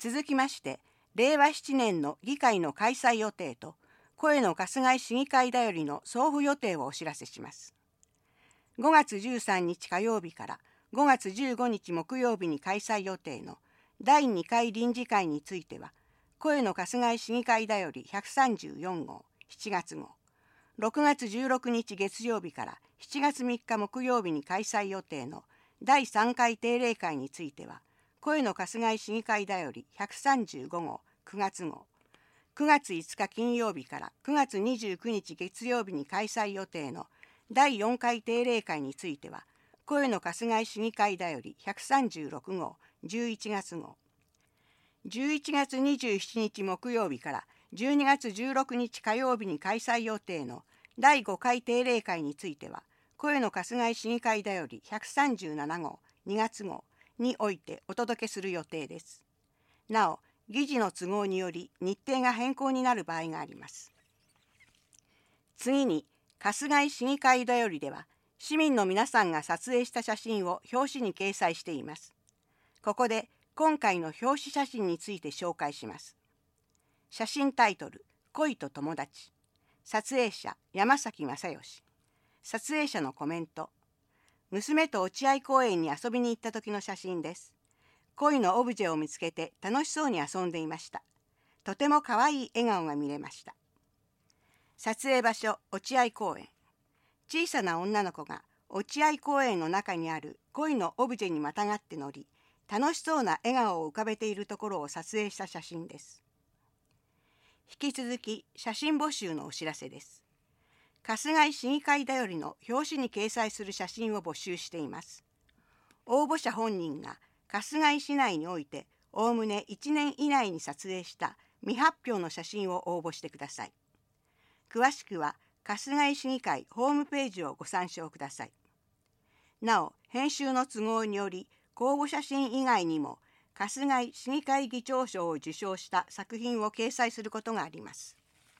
続きまして、令和7年の議会の開催予定と、声の春日井市議会だよりの送付予定をお知らせします。5月13日火曜日から5月15日木曜日に開催予定の第2回臨時会については、声の春日井市議会だより134号7月号、6月16日月曜日から7月3日木曜日に開催予定の第3回定例会については、声の春日井市議会だより135号9月号、9月5日金曜日から9月29日月曜日に開催予定の第4回定例会については、声の春日井市議会だより136号11月号、11月27日木曜日から12月16日火曜日に開催予定の第5回定例会については、声の春日井市議会だより137号2月号においてお届けする予定です。なお、議事の都合により日程が変更になる場合があります。次に、春日井市議会だよりでは、市民の皆さんが撮影した写真を表紙に掲載しています。ここで今回の表紙写真について紹介します。写真タイトル、恋と友達。撮影者、山崎正義。撮影者のコメント。娘と落合公園に遊びに行った時の写真です。恋のオブジェを見つけて楽しそうに遊んでいました。とても可愛い笑顔が見れました。撮影場所、落合公園。小さな女の子が落合公園の中にある恋のオブジェにまたがって乗り、楽しそうな笑顔を浮かべているところを撮影した写真です。引き続き写真募集のお知らせです。春日井市議会だよりの表紙に掲載する写真を募集しています。応募者本人が春日井市内においておおむね1年以内に撮影した未発表の写真を応募してください。詳しくは春日井市議会ホームページをご参照ください。なお、編集の都合により公募写真以外にも春日井市議会議長賞を受賞した作品を掲載することがあります。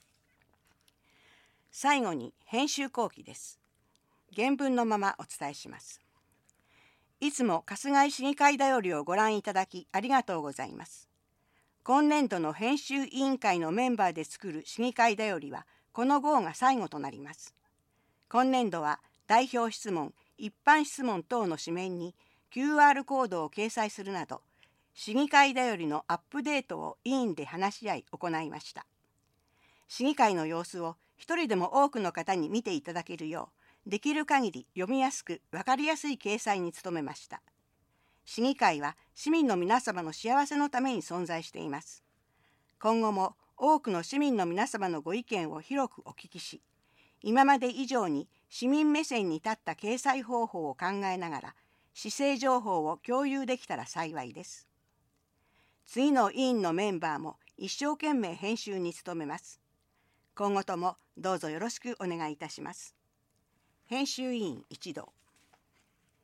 最後に編集後記です。原文のままお伝えします。いつも春日井市議会だよりをご覧いただきありがとうございます。今年度の編集委員会のメンバーで作る市議会だよりはこの号が最後となります。今年度は代表質問、一般質問等の紙面に QR コードを掲載するなど、市議会だよりのアップデートを委員で話し合い行いました。市議会の様子を一人でも多くの方に見ていただけるよう、できる限り読みやすく分かりやすい掲載に努めました。市議会は市民の皆様の幸せのために存在しています。今後も多くの市民の皆様のご意見を広くお聞きし、今まで以上に市民目線に立った掲載方法を考えながら、市政情報を共有できたら幸いです。次の委員のメンバーも一生懸命編集に努めます。今後ともどうぞよろしくお願いいたします。編集委員一同。